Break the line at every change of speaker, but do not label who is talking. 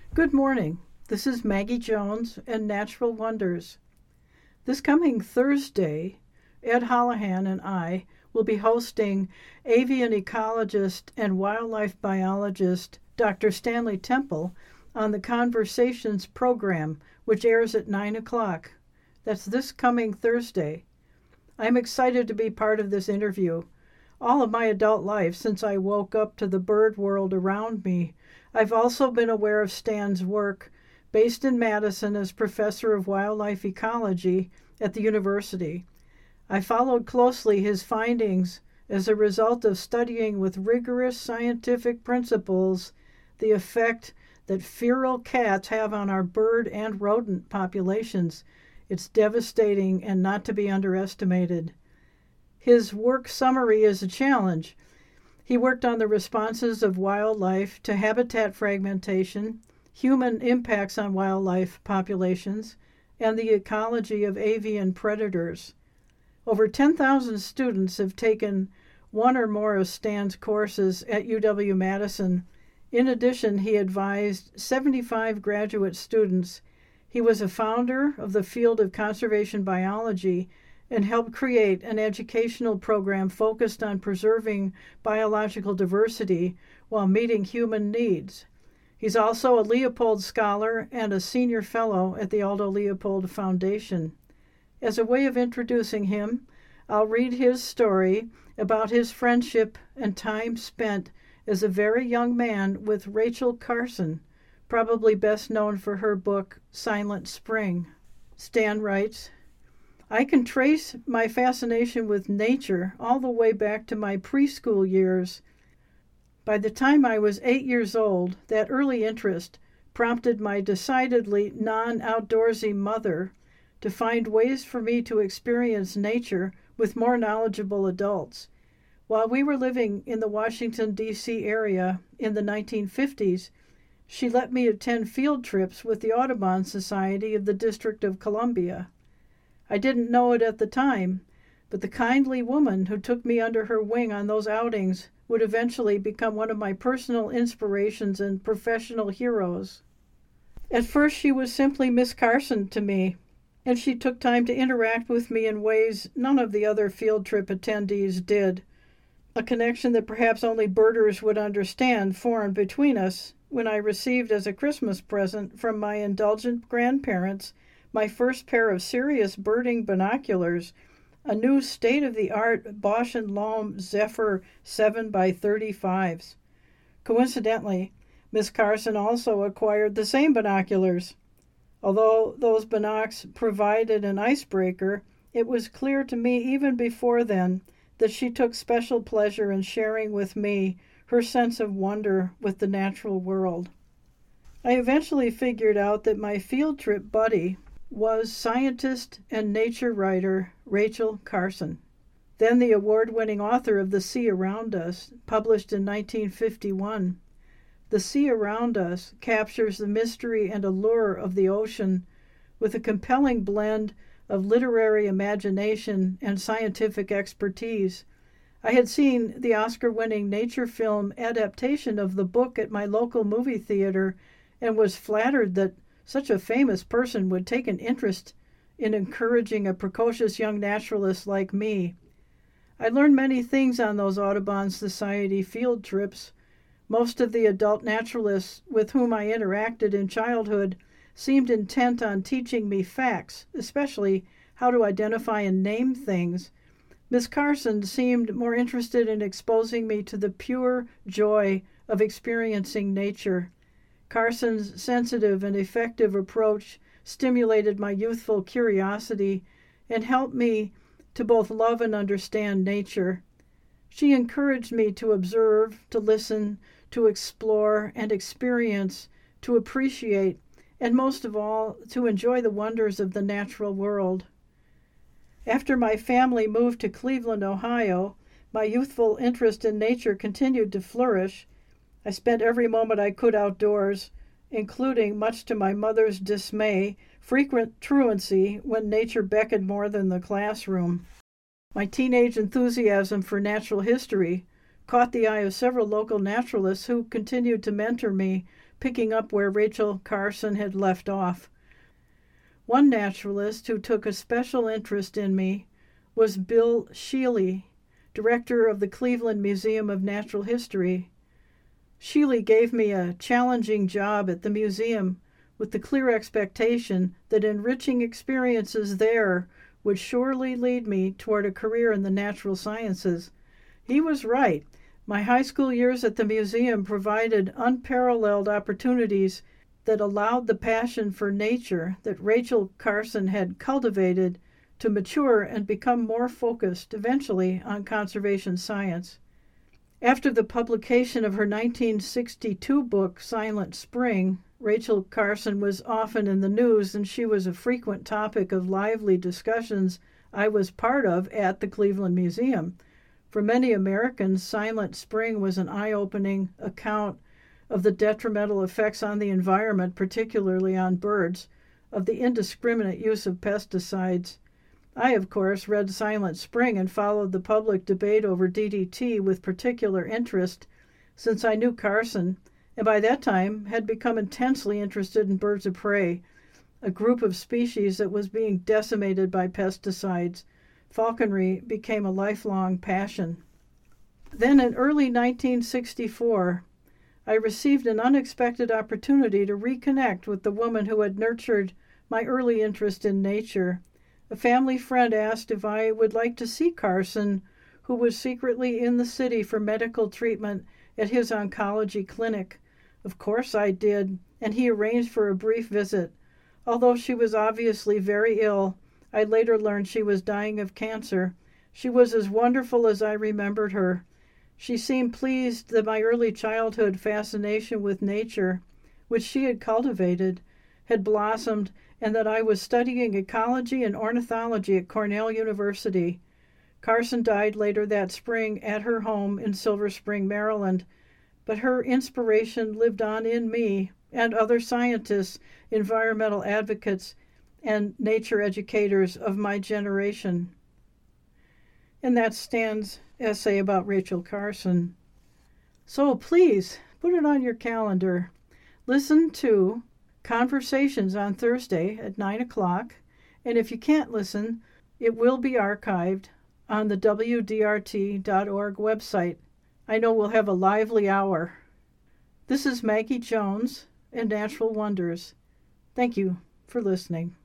Good morning. This is Maggie Jones and Natural Wonders. This coming Thursday, Ed Holohan and I will be hosting avian ecologist and wildlife biologist Dr. Stanley Temple on the Conversations program, which airs at 9 o'clock. That's this coming Thursday. I'm excited to be part of this interview. All of my adult life, since I woke up to the bird world around me, I've also been aware of Stan's work, based in Madison as professor of wildlife ecology at the university. I followed closely his findings as a result of studying with rigorous scientific principles the effect that feral cats have on our bird and rodent populations. It's devastating and not to be underestimated. His work summary is a challenge. He worked on the responses of wildlife to habitat fragmentation, human impacts on wildlife populations, and the ecology of avian predators. Over 10,000 students have taken one or more of Stan's courses at UW-Madison. In addition, he advised 75 graduate students. He was a founder of the field of conservation biology and helped create an educational program focused on preserving biological diversity while meeting human needs. He's also a Leopold Scholar and a senior fellow at the Aldo Leopold Foundation. As a way of introducing him, I'll read his story about his friendship and time spent as a very young man with Rachel Carson, probably best known for her book Silent Spring. Stan writes, I can trace my fascination with nature all the way back to my preschool years. By the time I was 8 years old, that early interest prompted my decidedly non-outdoorsy mother to find ways for me to experience nature with more knowledgeable adults. While we were living in the Washington, D.C. area in the 1950s, she let me attend field trips with the Audubon Society of the District of Columbia. I didn't know it at the time, but the kindly woman who took me under her wing on those outings would eventually become one of my personal inspirations and professional heroes. At first, she was simply Miss Carson to me, and she took time to interact with me in ways none of the other field trip attendees did. A connection that perhaps only birders would understand formed between us when I received as a Christmas present from my indulgent grandparents my first pair of serious birding binoculars, a new state-of-the-art Bausch & Lomb Zephyr 7x35s. Coincidentally, Miss Carson also acquired the same binoculars. Although those binocs provided an icebreaker, it was clear to me even before then that she took special pleasure in sharing with me her sense of wonder with the natural world. I eventually figured out that my field trip buddy was scientist and nature writer Rachel Carson, then the award-winning author of The Sea Around Us, published in 1951. The Sea Around Us captures the mystery and allure of the ocean with a compelling blend of literary imagination and scientific expertise. I had seen the Oscar-winning nature film adaptation of the book at my local movie theater and was flattered that such a famous person would take an interest in encouraging a precocious young naturalist like me. I learned many things on those Audubon Society field trips. Most of the adult naturalists with whom I interacted in childhood seemed intent on teaching me facts, especially how to identify and name things. Miss Carson seemed more interested in exposing me to the pure joy of experiencing nature. Carson's sensitive and effective approach stimulated my youthful curiosity and helped me to both love and understand nature. She encouraged me to observe, to listen, to explore and experience, to appreciate, and most of all, to enjoy the wonders of the natural world. After my family moved to Cleveland, Ohio, my youthful interest in nature continued to flourish. I spent every moment I could outdoors, including, much to my mother's dismay, frequent truancy when nature beckoned more than the classroom. My teenage enthusiasm for natural history caught the eye of several local naturalists who continued to mentor me, picking up where Rachel Carson had left off. One naturalist who took a special interest in me was Bill Sheely, director of the Cleveland Museum of Natural History. Sheely gave me a challenging job at the museum with the clear expectation that enriching experiences there would surely lead me toward a career in the natural sciences. He was right. My high school years at the museum provided unparalleled opportunities that allowed the passion for nature that Rachel Carson had cultivated to mature and become more focused eventually on conservation science. After the publication of her 1962 book, Silent Spring, Rachel Carson was often in the news, and she was a frequent topic of lively discussions I was part of at the Cleveland Museum. For many Americans, Silent Spring was an eye-opening account of the detrimental effects on the environment, particularly on birds, of the indiscriminate use of pesticides. I, of course, read Silent Spring and followed the public debate over DDT with particular interest, since I knew Carson, and by that time had become intensely interested in birds of prey, a group of species that was being decimated by pesticides. Falconry became a lifelong passion. Then in early 1964, I received an unexpected opportunity to reconnect with the woman who had nurtured my early interest in nature. A family friend asked if I would like to see Carson, who was secretly in the city for medical treatment at his oncology clinic. Of course I did, and he arranged for a brief visit. Although she was obviously very ill, I later learned she was dying of cancer. She was as wonderful as I remembered her. She seemed pleased that my early childhood fascination with nature, which she had cultivated, had blossomed, and that I was studying ecology and ornithology at Cornell University. Carson died later that spring at her home in Silver Spring, Maryland, but her inspiration lived on in me and other scientists, environmental advocates, and nature educators of my generation. And that's Stan's essay about Rachel Carson. So please, put it on your calendar. Listen to Conversations on Thursday at 9 o'clock, and if you can't listen, it will be archived on the WDRT.org website. I know we'll have a lively hour. This is Maggie Jones and Natural Wonders. Thank you for listening.